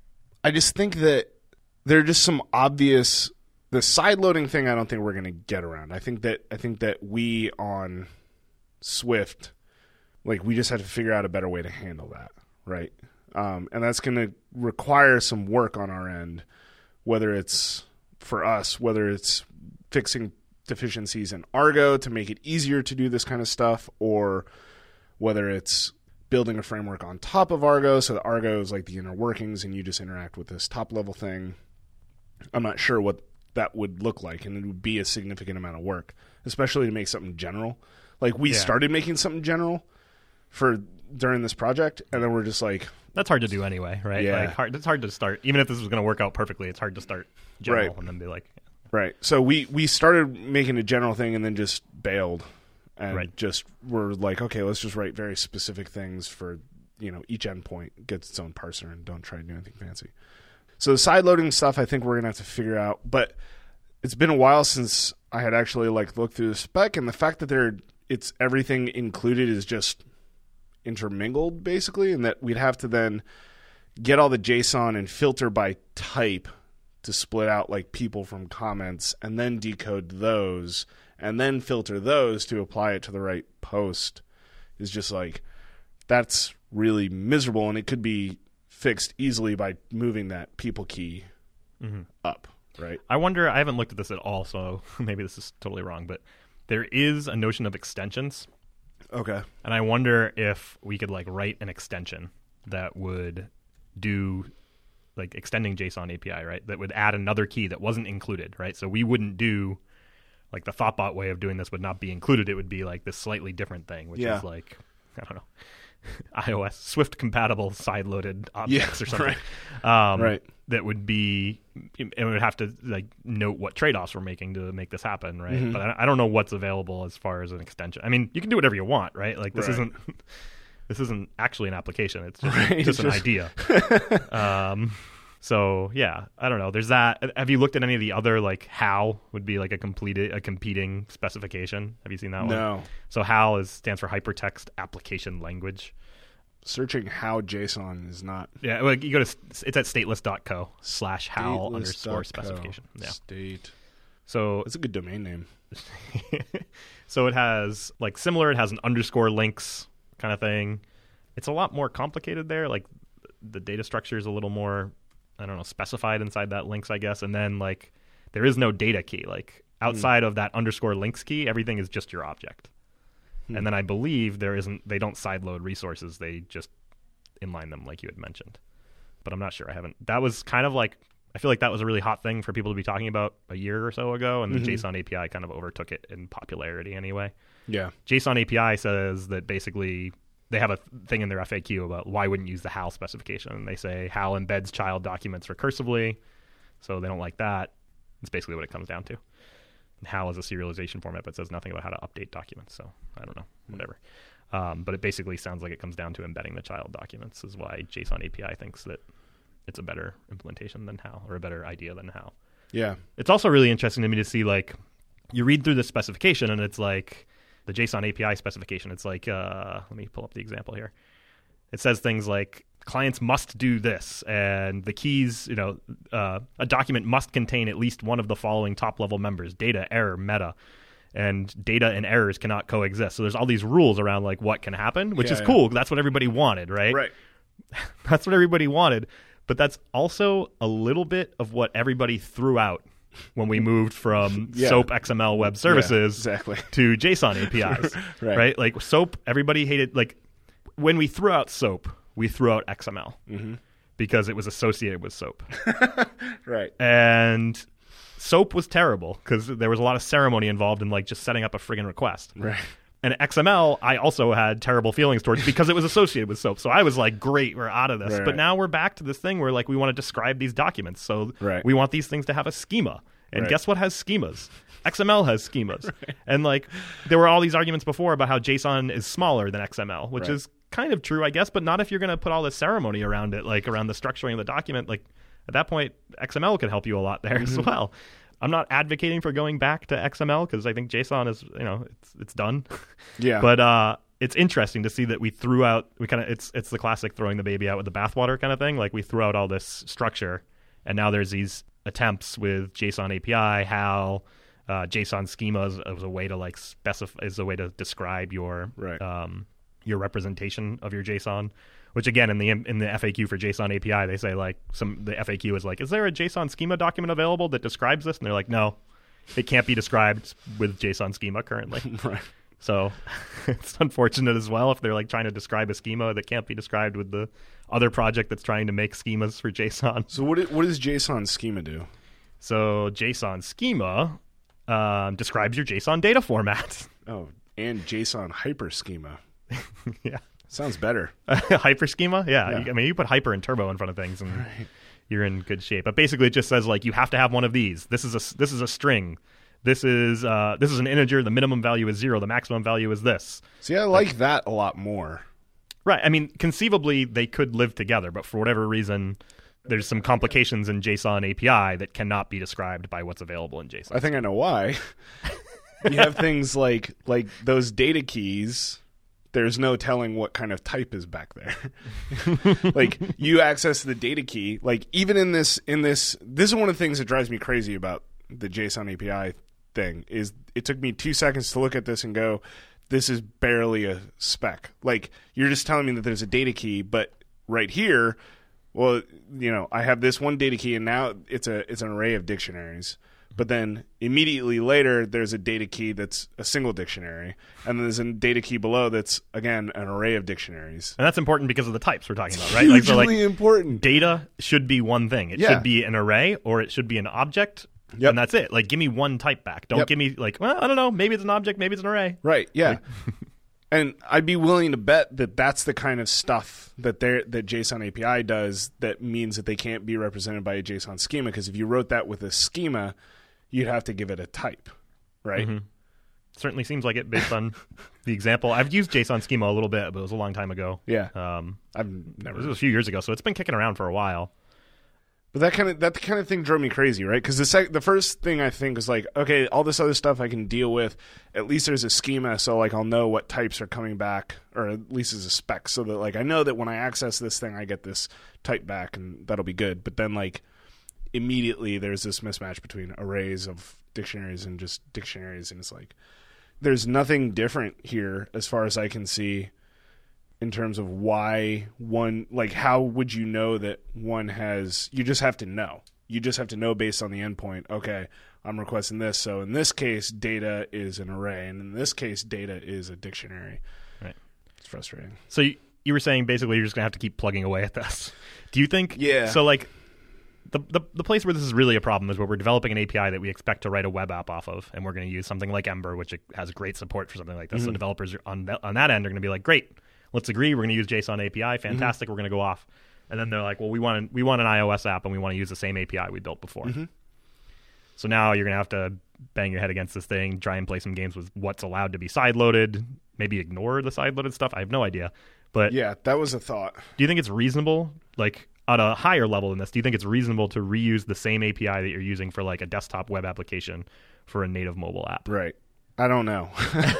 I just think that there are just some obvious... The side loading thing, I don't think we're going to get around. I think that I think that we on Swift... Like, we just have to figure out a better way to handle that, right? Um, and that's going to require some work on our end, whether it's, for us, whether it's fixing deficiencies in Argo to make it easier to do this kind of stuff, or whether it's building a framework on top of Argo so that Argo is like the inner workings and you just interact with this top-level thing. I'm not sure what that would look like, and it would be a significant amount of work, especially to make something general. Like, we yeah. started making something general for during this project, and then we're just like, that's hard to do anyway, right? Yeah. Like, hard, it's hard to start, even if this was going to work out perfectly, it's hard to start general right. and then be like, yeah. right. So we we started making a general thing and then just bailed, and right. just were like, okay, let's just write very specific things for, you know, each endpoint gets its own parser and don't try to do anything fancy. So the side loading stuff, I think we're gonna have to figure out, but it's been a while since I had actually like looked through the spec, and the fact that there it's everything included is just intermingled basically, and that we'd have to then get all the JSON and filter by type to split out like people from comments and then decode those and then filter those to apply it to the right post is just like, that's really miserable, and it could be fixed easily by moving that people key mm-hmm. up, right? I wonder, I haven't looked at this at all, so maybe this is totally wrong, but there is a notion of extensions. Okay. And I wonder if we could like write an extension that would do like extending JSON A P I, right? That would add another key that wasn't included, right? So we wouldn't do like the Thoughtbot way of doing this would not be included. It would be like this slightly different thing, which yeah. is like, I don't know, iOS Swift compatible side loaded objects yeah, or something. Right. Um, right. That would be, it would have to like note what trade-offs we're making to make this happen, right? Mm-hmm. But I, I don't know what's available as far as an extension. I mean, you can do whatever you want, right? Like this right. isn't this isn't actually an application. It's just, right. just an just... idea. um, so yeah, I don't know. There's that. Have you looked at any of the other like HAL would be like a completed a competing specification? Have you seen that one? No. So HAL is stands for Hypertext Application Language. searching how JSON is not Yeah, well, you go to it's at stateless dot co slash how stateless underscore dot co. specification. Yeah. State. So That's a good domain name. so it has like similar. It has an underscore links kind of thing. It's a lot more complicated there. Like the data structure is a little more, I don't know, specified inside that links, I guess. And then like there is no data key. Like outside mm. of that underscore links key, everything is just your object. Mm. And then I believe there isn't. They don't sideload resources. They just inline them, like you had mentioned. But I'm not sure. I haven't. That was kind of like. I feel like that was a really hot thing for people to be talking about a year or so ago, and the mm-hmm. JSON A P I kind of overtook it in popularity anyway. Yeah. JSON A P I says that basically they have a thing in their F A Q about why wouldn't you use the H A L specification. And they say H A L embeds child documents recursively, so they don't like that. That's basically what it comes down to. And H A L is a serialization format, but says nothing about how to update documents, so I don't know, whatever. Um, but it basically sounds like it comes down to embedding the child documents is why JSON A P I thinks that it's a better implementation than H A L, or a better idea than H A L. Yeah. It's also really interesting to me to see, like, you read through the specification, and it's like the JSON A P I specification. It's like, uh, let me pull up the example here. It says things like clients must do this, and the keys, you know, uh, a document must contain at least one of the following top-level members: data, error, meta. And data and errors cannot coexist. So there's all these rules around, like, what can happen, which yeah, is yeah. cool. That's what everybody wanted, right? Right. That's what everybody wanted. But that's also a little bit of what everybody threw out when we moved from yeah. SOAP X M L web services yeah, exactly. to JSON A P Is. right. right? Like SOAP, everybody hated, like when we threw out SOAP, we threw out X M L mm-hmm. because it was associated with SOAP. right. And SOAP was terrible because there was a lot of ceremony involved in like just setting up a friggin' request. Right. And X M L, I also had terrible feelings towards because it was associated with SOAP. So I was like, great, we're out of this. Right, but right. now we're back to this thing where like we want to describe these documents. So right. we want these things to have a schema. And right. guess what has schemas? X M L has schemas. Right. And like there were all these arguments before about how JSON is smaller than X M L, which right. is kind of true, I guess, but not if you're going to put all this ceremony around it, like around the structuring of the document. Like at that point, X M L could help you a lot there mm-hmm. as well. I'm not advocating for going back to X M L because I think JSON is, you know, it's it's done. Yeah. But uh, it's interesting to see that we threw out, we kind of, it's it's the classic throwing the baby out with the bathwater kind of thing. Like we threw out all this structure, and now there's these attempts with JSON A P I, H A L, uh, JSON schemas as a way to like specify, as a way to describe your right. um, your representation of your JSON. Which again, in the in the F A Q for JSON A P I, they say like some the F A Q is like, is there a JSON schema document available that describes this? And they're like, no, it can't be described with JSON schema currently. right. So it's unfortunate as well if they're like trying to describe a schema that can't be described with the other project that's trying to make schemas for JSON. So what it, what does JSON schema do? So JSON schema um, describes your JSON data format. Oh, and JSON hyper schema. yeah. Sounds better. Hyper schema? Yeah. yeah. You, I mean, you put hyper and turbo in front of things and right. you're in good shape. But basically it just says like you have to have one of these. This is a this is a string. This is uh, this is an integer. The minimum value is zero. The maximum value is this. See, I like, like that a lot more. Right. I mean, conceivably they could live together, but for whatever reason there's some complications in JSON A P I that cannot be described by what's available in JSON. I think I know why. You have things like like those data keys. There's no telling what kind of type is back there. Like you access the data key, like even in this in this this is one of the things that drives me crazy about the JSON A P I thing is it took me two seconds to look at this and go, this is barely a spec. Like you're just telling me that there's a data key, but right here, well, you know, I have this one data key and now it's a it's an array of dictionaries. But then immediately later, there's a data key that's a single dictionary. And then there's a data key below that's, again, an array of dictionaries. And that's important because of the types we're talking about, right? Hugely like, so like, important. Data should be one thing. It yeah. should be an array or it should be an object. Yep. And that's it. Like, give me one type back. Don't yep. give me, like, well, I don't know. Maybe it's an object. Maybe it's an array. Right, yeah. Like, and I'd be willing to bet that that's the kind of stuff that they're, that JSON A P I does that means that they can't be represented by a JSON schema. Because if you wrote that with a schema, you'd have to give it a type, right? Mm-hmm. Certainly seems like it based on the example. I've used JSON schema a little bit, but it was a long time ago. Yeah. Um, I've never. It was a few years ago, so it's been kicking around for a while. But that kind of that kind of thing drove me crazy, right? Because the sec- the first thing I think is like, okay, all this other stuff I can deal with. At least there's a schema, so like I'll know what types are coming back, or at least as a spec, so that like I know that when I access this thing, I get this type back, and that'll be good. But then like immediately there's this mismatch between arrays of dictionaries and just dictionaries, and it's like there's nothing different here as far as I can see. In terms of why one, like, how would you know that one has, you just have to know. You just have to know based on the endpoint, okay, I'm requesting this. So in this case, data is an array. And in this case, data is a dictionary. Right. It's frustrating. So you, you were saying basically you're just going to have to keep plugging away at this. Do you think? Yeah. So, like, the, the the place where this is really a problem is where we're developing an A P I that we expect to write a web app off of. And we're going to use something like Ember, which has great support for something like this. Mm-hmm. So developers on that, on that end are going to be like, great. Let's agree. We're going to use JSON A P I. Fantastic. Mm-hmm. We're going to go off, and then they're like, "Well, we want we want an iOS app, and we want to use the same A P I we built before." Mm-hmm. So now you're going to have to bang your head against this thing, try and play some games with what's allowed to be sideloaded, maybe ignore the sideloaded stuff. I have no idea, but yeah, that was a thought. Do you think it's reasonable, like at a higher level than this? Do you think it's reasonable to reuse the same A P I that you're using for like a desktop web application for a native mobile app? Right. I don't know.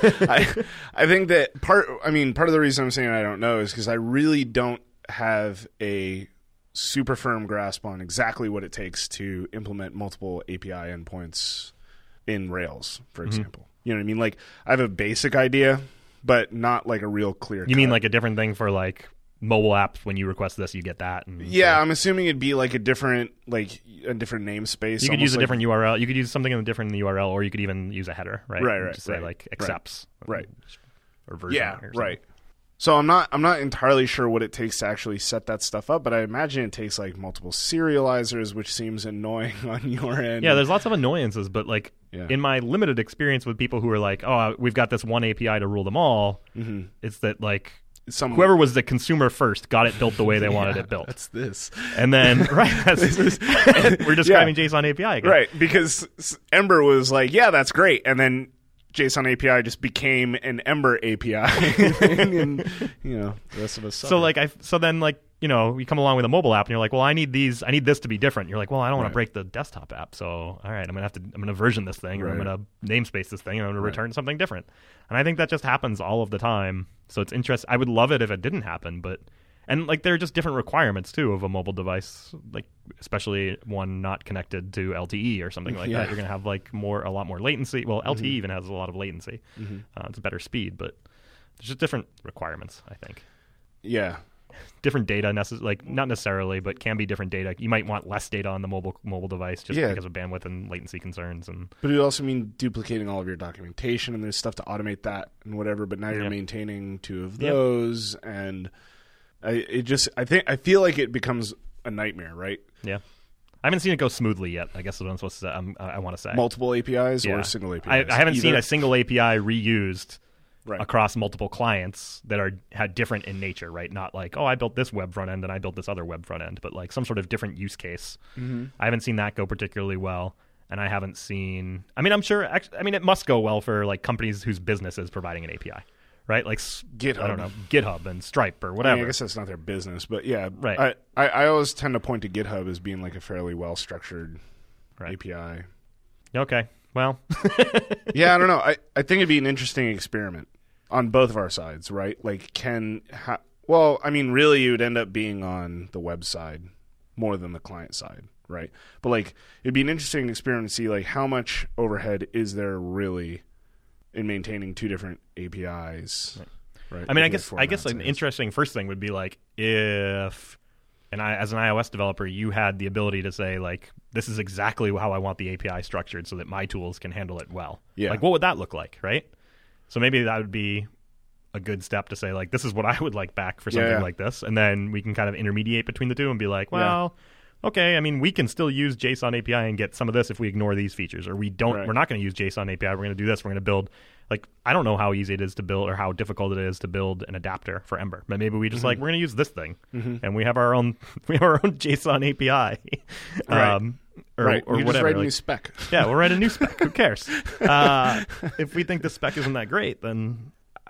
I I think that part. I mean, part of the reason I'm saying I don't know is because I really don't have a super firm grasp on exactly what it takes to implement multiple A P I endpoints in Rails, for example. Mm-hmm. You know what I mean? Like, I have a basic idea, but not like a real clear. You mean like a different thing for like mobile apps? When you request this, you get that. And yeah, so. I'm assuming it'd be like a different, like a different namespace. You could use a like, different U R L. You could use something in a different U R L, or you could even use a header, right? Right, right. Just say right, like accepts, right, or version. Yeah, or right. So I'm not, I'm not entirely sure what it takes to actually set that stuff up, but I imagine it takes like multiple serializers, which seems annoying on your end. Yeah, there's lots of annoyances, but like yeah. in my limited experience with people who are like, oh, we've got this one A P I to rule them all, mm-hmm. it's that like. Some, whoever was the consumer first got it built the way they yeah, wanted it built. That's this. And then, right, that's, is, we're describing yeah. JSON A P I again. Right, because Ember was like, yeah, that's great. And then JSON A P I just became an Ember A P I. and, you know, the rest of us suffer. So, like, I, so then, like, you know, you come along with a mobile app and you're like, well, I need these, I need this to be different. You're like, well, I don't want right. to break the desktop app. So, all right, I'm going to have to, I'm going to version this thing right. or I'm going to namespace this thing and I'm going right. to return something different. And I think that just happens all of the time. So it's interesting. I would love it if it didn't happen, but, and like, there are just different requirements too of a mobile device, like, especially one not connected to L T E or something like yeah. that. You're going to have like more, a lot more latency. Well, L T E mm-hmm. even has a lot of latency. Mm-hmm. Uh, it's a better speed, but there's just different requirements, I think. Yeah. Different data, necess- like not necessarily, but can be different data. You might want less data on the mobile mobile device just yeah. because of bandwidth and latency concerns. And but it also mean duplicating all of your documentation, and there's stuff to automate that and whatever. But now you're yep. maintaining two of those, yep. and I, it just I think I feel like it becomes a nightmare, right? Yeah, I haven't seen it go smoothly yet. I guess is what I'm supposed to say. I'm, I want to say multiple A P Is yeah. or single A P Is. I, I haven't Either. seen a single A P I reused. Right. Across multiple clients that are had different in nature, right? Not like, oh, I built this web front end and I built this other web front end, but like some sort of different use case. Mm-hmm. I haven't seen that go particularly well, and I haven't seen. I mean, I'm sure. I mean, it must go well for like companies whose business is providing an A P I, right? Like GitHub, I don't know, GitHub and Stripe or whatever. I, mean, I guess that's not their business, but yeah, right. I, I, I always tend to point to GitHub as being like a fairly well structured right. A P I. Okay, well, yeah, I don't know. I I think it'd be an interesting experiment. On both of our sides, right? Like, can... Ha- well, I mean, really, it would end up being on the web side more than the client side, right? But, like, it'd be an interesting experiment to see, like, how much overhead is there really in maintaining two different A P Is, right? right? I mean, I guess I guess like, an interesting first thing would be, like, if... And I, as an iOS developer, you had the ability to say, like, this is exactly how I want the A P I structured so that my tools can handle it well. Yeah. Like, what would that look like, right? So maybe that would be a good step to say, like, this is what I would like back for something yeah, yeah. like this. And then we can kind of intermediate between the two and be like, well, yeah. okay, I mean, we can still use JSON A P I and get some of this if we ignore these features. Or we don't, right. we're not going to use JSON A P I. We're going to do this. We're going to build, like, I don't know how easy it is to build or how difficult it is to build an adapter for Ember. But maybe we just mm-hmm. like, we're going to use this thing. Mm-hmm. And we have our own, we have our own JSON A P I. right. Um, Or, right. or you whatever. Just write a like, new spec. Yeah, we'll write a new spec. Who cares? Uh, if we think the spec isn't that great, then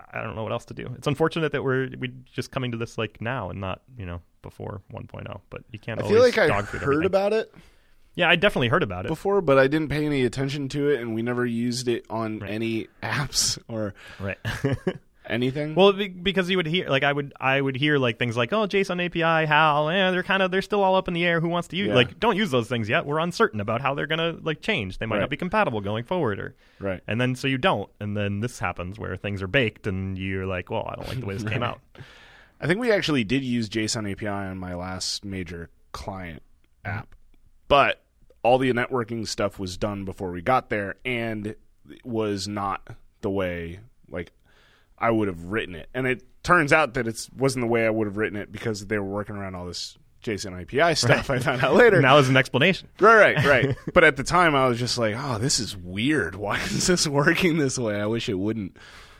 I don't know what else to do. It's unfortunate that we're we just coming to this like now and not, you know, before one point oh. But you can't. I always feel like I dog food heard everything. about it Yeah, I definitely heard about it before, but I didn't pay any attention to it, and we never used it on Right. any apps or Right. anything. Well, be- because you would hear like I would I would hear like things like, oh, JSON A P I, how, eh, they're kind of they're still all up in the air. Who wants to use Yeah. like don't use those things yet. We're uncertain about how they're gonna like change. They might Right. not be compatible going forward, or right. and then so you don't, and then this happens where things are baked, and you're like, well, I don't like the way this came out. I think we actually did use JSON A P I on my last major client app, but all the networking stuff was done before we got there, and it was not the way like I would have written it. And it turns out that it wasn't the way I would have written it because they were working around all this JSON A P I stuff. Right. I found out later. Now is an explanation. Right, right, right. But at the time, I was just like, "Oh, this is weird. Why is this working this way? I wish it wouldn't."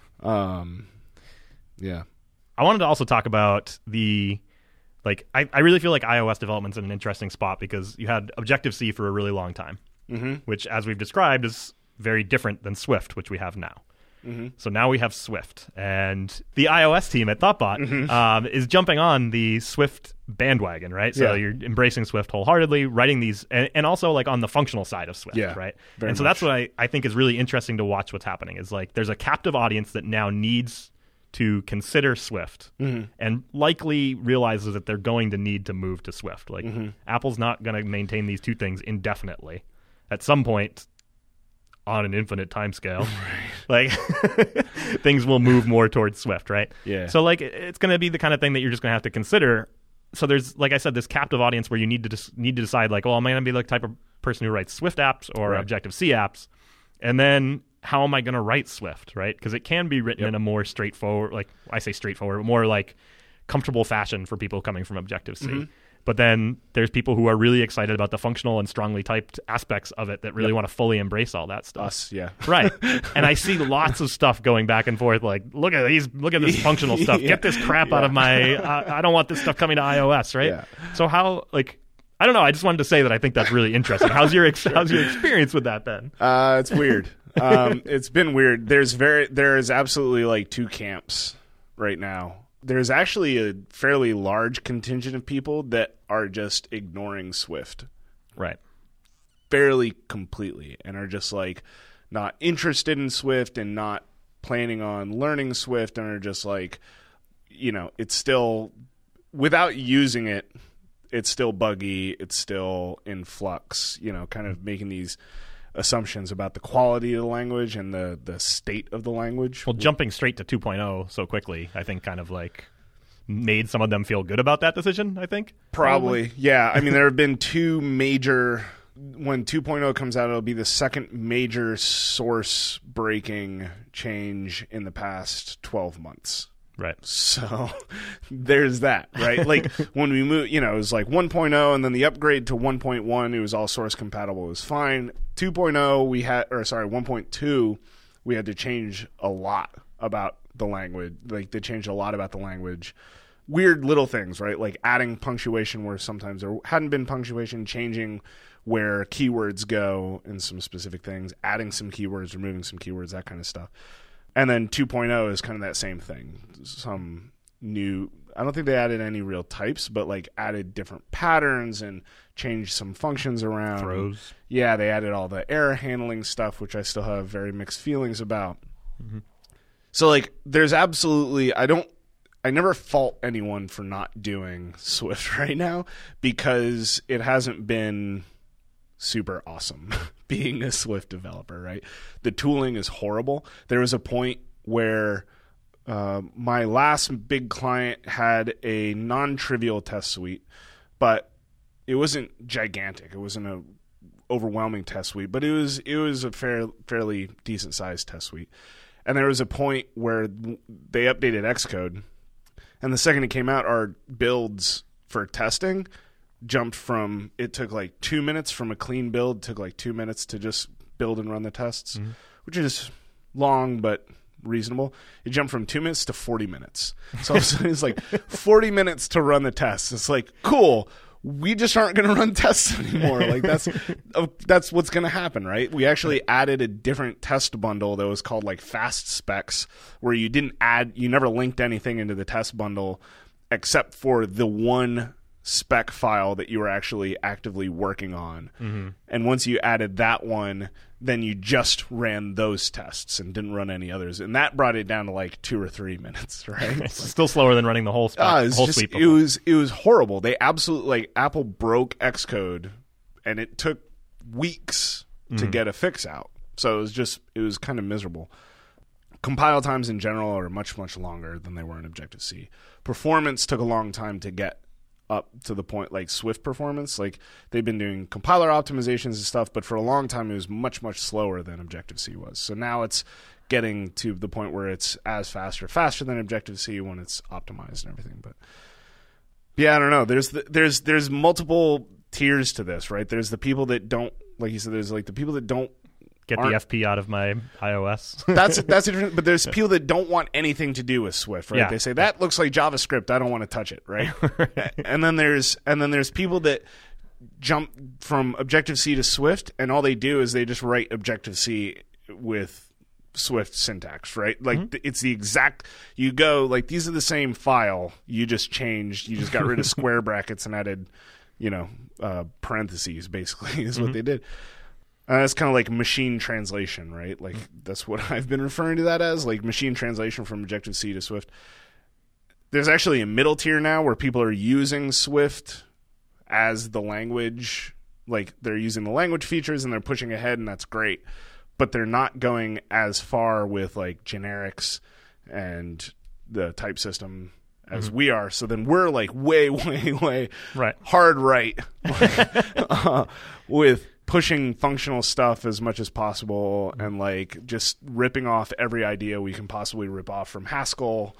Um, yeah. I wanted to also talk about the, like, I, I really feel like iOS development's in an interesting spot because you had Objective-C for a really long time, Mm-hmm. which, as we've described, is very different than Swift, which we have now. Mm-hmm. So now we have Swift, and the iOS team at Thoughtbot Mm-hmm. um, is jumping on the Swift bandwagon, right? So Yeah. you're embracing Swift wholeheartedly, writing these, and, and also like on the functional side of Swift, Yeah, right? very And so much. that's what I, I think is really interesting to watch what's happening is like there's a captive audience that now needs to consider Swift Mm-hmm. and likely realizes that they're going to need to move to Swift. Like Mm-hmm. Apple's not going to maintain these two things indefinitely. At some point, on an infinite timescale, like things will move more towards Swift, right? Yeah. So like it- it's going to be the kind of thing that you're just going to have to consider. So there's, like I said, this captive audience where you need to dis- need to decide, like, well, am I going to be the type of person who writes Swift apps or Right. Objective-C apps, and then how am I going to write Swift, right? Because it can be written Yep. in a more straightforward, like I say straightforward, but more like comfortable fashion for people coming from Objective-C. Mm-hmm. But then there's people who are really excited about the functional and strongly typed aspects of it that really Yep. want to fully embrace all that stuff. Us, yeah. Right. And I see lots of stuff going back and forth like, look at these, look at this functional stuff. Yeah. Get this crap out Yeah. of my, I, I don't want this stuff coming to iOS, right? Yeah. So how, like, I don't know. I just wanted to say that I think that's really interesting. How's your ex- how's your experience with that then? Uh, it's weird. um, it's been weird. There's very, there is absolutely like two camps right now. There's actually a fairly large contingent of people that are just ignoring Swift Right. fairly completely and are just like not interested in Swift and not planning on learning Swift and are just like, you know, it's still, without using it, it's still buggy, it's still in flux, you know, kind of making these assumptions about the quality of the language and the, the state of the language. Well, jumping straight to two point oh so quickly, I think kind of like made some of them feel good about that decision, I think. Probably, yeah. I mean, there have been two major. When two point oh comes out, it'll be the second major source breaking change in the past twelve months. Right. So there's that, right? Like when we moved, you know, it was like one point oh and then the upgrade to one point one, it was all source compatible. It was fine. two point oh, we had, or sorry, one point two, we had to change a lot about the language. Like they changed a lot about the language. Weird little things, right? Like adding punctuation where sometimes there hadn't been punctuation, changing where keywords go in some specific things, adding some keywords, removing some keywords, that kind of stuff. And then two point oh is kind of that same thing. Some new, I don't think they added any real types, but like added different patterns and changed some functions around. Throws. Yeah, they added all the error handling stuff, which I still have very mixed feelings about. Mm-hmm. So like there's absolutely, I don't, I never fault anyone for not doing Swift right now because it hasn't been super awesome being a Swift developer, right? The tooling is horrible. There was a point where uh, my last big client had a non-trivial test suite, but it wasn't gigantic. It wasn't a overwhelming test suite, but it was it was a fair, fairly decent sized test suite. And there was a point where they updated Xcode, and the second it came out, our builds for testing jumped from, it took like two minutes from a clean build, took like two minutes to just build and run the tests, mm-hmm. which is long but reasonable. It jumped from two minutes to forty minutes. So it's like forty minutes to run the tests. It's like, cool. we just aren't going to run tests anymore. Like that's uh, that's what's going to happen, right? We actually added a different test bundle that was called like fast specs, where you didn't add, you never linked anything into the test bundle except for the one spec file that you were actually actively working on. Mm-hmm. And once you added that one, then you just ran those tests and didn't run any others. And that brought it down to like two or three minutes, right? It's like, still slower than running the whole, spec, uh, it's whole just, suite it was it was horrible. They absolutely, like, Apple broke Xcode, and it took weeks mm-hmm. to get a fix out. So it was just, it was kind of miserable. Compile times in general are much, much longer than they were in Objective-C. Performance took a long time to get up to the point, like Swift performance. Like, they've been doing compiler optimizations and stuff, but for a long time it was much, much slower than Objective-C was. So now it's getting to the point where it's as fast or faster than Objective-C when it's optimized and everything. But yeah, I don't know. There's the, there's there's multiple tiers to this, right? There's the people that don't, like you said, there's like the people that don't get the F P out of my iOS. that's that's interesting. But there's people that don't want anything to do with Swift, right? Yeah. They say that looks like JavaScript. I don't want to touch it, right? right. And then there's and then there's people that jump from Objective-C to Swift, and all they do is they just write Objective-C with Swift syntax, right? Like mm-hmm. it's the exact. You go like these are the same file. You just changed. You just got rid of square brackets and added, you know, uh, parentheses. Basically, is mm-hmm. what they did. Uh, it's kind of like machine translation, right? Like that's what I've been referring to that as, like machine translation from Objective-C to Swift. There's actually a middle tier now where people are using Swift as the language. Like they're using the language features and they're pushing ahead, and that's great. But they're not going as far with like generics and the type system as mm-hmm. we are. So then we're like way, way, way right. hard right uh, with pushing functional stuff as much as possible and like just ripping off every idea we can possibly rip off from Haskell.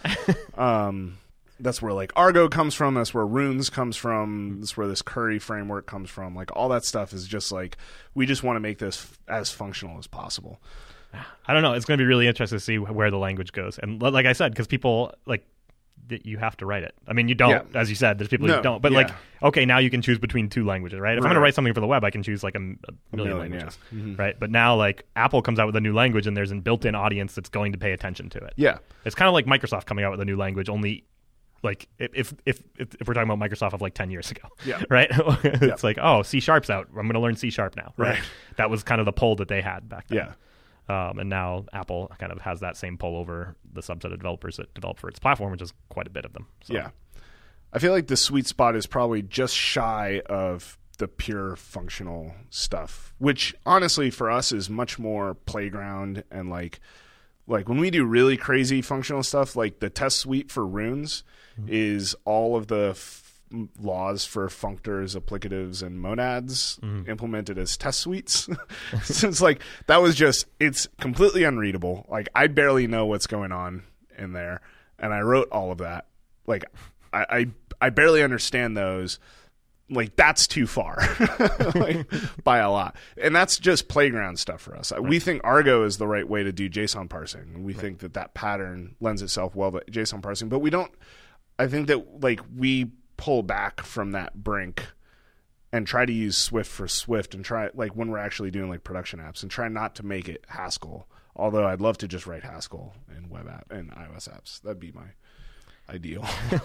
um, that's where like Argo comes from. That's where Runes comes from. That's where this Curry framework comes from. Like all that stuff is just like, we just want to make this f- as functional as possible. I don't know. It's going to be really interesting to see where the language goes. And like I said, because people like, you have to write it. I mean, you don't, yeah. as you said, there's people no, who don't. But yeah. like, okay, now you can choose between two languages, right? If right. I'm going to write something for the web, I can choose like a, a million, a million languages, yeah. mm-hmm. right? But now like Apple comes out with a new language and there's a built-in audience that's going to pay attention to it. Yeah. It's kind of like Microsoft coming out with a new language, only like if if if, if we're talking about Microsoft of like ten years ago, yeah. right? It's yeah. like, oh, C Sharp's out. I'm going to learn C Sharp now, right? right? That was kind of the pull that they had back then. Yeah. Um, and now Apple kind of has that same pull over the subset of developers that develop for its platform, which is quite a bit of them. So. Yeah. I feel like the sweet spot is probably just shy of the pure functional stuff, which honestly for us is much more playground and like like when we do really crazy functional stuff, like the test suite for Runes mm-hmm. is all of the f- laws for functors, applicatives, and monads mm-hmm. implemented as test suites. So it's like that was just it's completely unreadable. Like I barely know what's going on in there, and I wrote all of that. Like I I, I barely understand those. Like that's too far like, by a lot, and that's just playground stuff for us. Right. We think Argo is the right way to do JSON parsing. We right. think that that pattern lends itself well to JSON parsing, but we don't. I think that like we pull back from that brink and try to use Swift for Swift and try like when we're actually doing like production apps and try not to make it Haskell. Although I'd love to just write Haskell in web app and iOS apps. That'd be my ideal.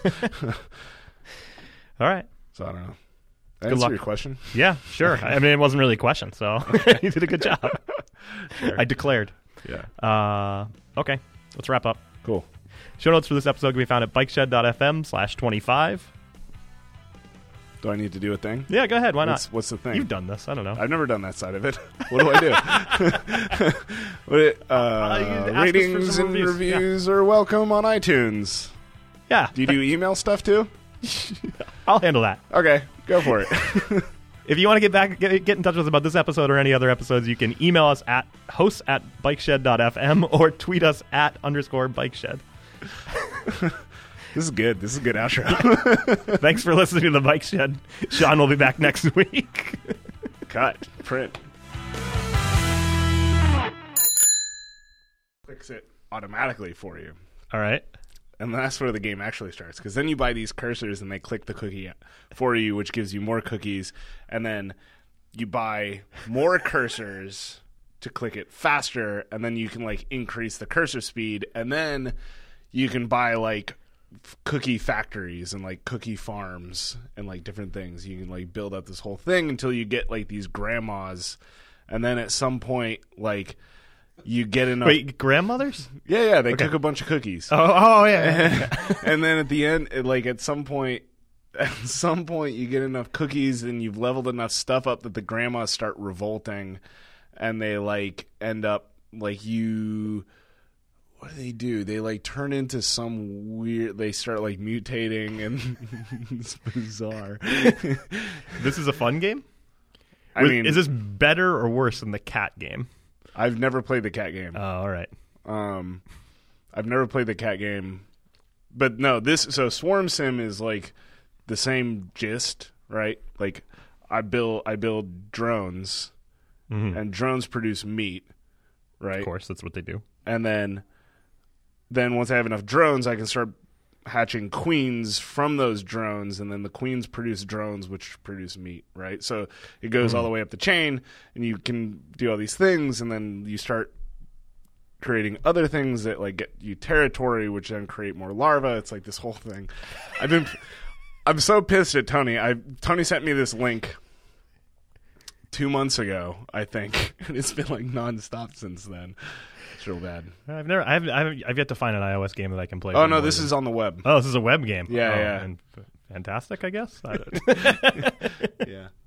All right. So I don't know. Good Answer luck. your question? Yeah, sure. I mean, it wasn't really a question, so you did a good job. Sure. I declared. Yeah. Uh, okay, let's wrap up. Cool. Show notes for this episode can be found at bikeshed.fm slash 25. Do I need to do a thing? Yeah, go ahead. Why what's, not? What's the thing? You've done this. I don't know. I've never done that side of it. What do I do? what it, uh, uh, ratings and reviews, reviews yeah. are welcome on iTunes. Yeah. Do you do email stuff too? I'll handle that. Okay, go for it. If you want to get back, get, get in touch with us about this episode or any other episodes, you can email us at hosts at bikeshed.fm or tweet us at underscore bikeshed. This is good. This is a good outro. Thanks for listening to the Bike Shed. Sean will be back next week. Cut. Print. Fix it automatically for you. All right. and that's where the game actually starts. Because then you buy these cursors, and they click the cookie for you, which gives you more cookies, and then you buy more cursors to click it faster, and then you can like increase the cursor speed, and then you can buy like cookie factories and like cookie farms and like different things. You can like build up this whole thing until you get like these grandmas, and then at some point like you get enough. Wait, grandmothers? Yeah, yeah, they Okay. cook a bunch of cookies. Oh, oh yeah. yeah. And then at the end, it, like at some point, at some point, you get enough cookies and you've leveled enough stuff up that the grandmas start revolting, and they like end up like you. What do they do? They like turn into some weird. They start like mutating, and it's bizarre. This is a fun game? I Was- mean, is this better or worse than the cat game? I've never played the cat game. Oh, all right. Um, I've never played the cat game, but no, this so Swarm Sim is like the same gist, right? Like I build I build drones, Mhm. and drones produce meat, right? Of course, that's what they do. And then then once I have enough drones, I can start hatching queens from those drones, and then the queens produce drones which produce meat, right? So it goes all the way up the chain, and you can do all these things, and then you start creating other things that like get you territory, which then create more larvae. It's like this whole thing. I've been I'm so pissed at Tony. I Tony sent me this link two months ago, I think, and it's been like nonstop since then. It's real bad. I've never, I've, I've, I've yet to find an iOS game that I can play. Oh for no, more this than- is on the web. Oh, this is a web game. Yeah, Oh, yeah. And fantastic, I guess. I don't- Yeah.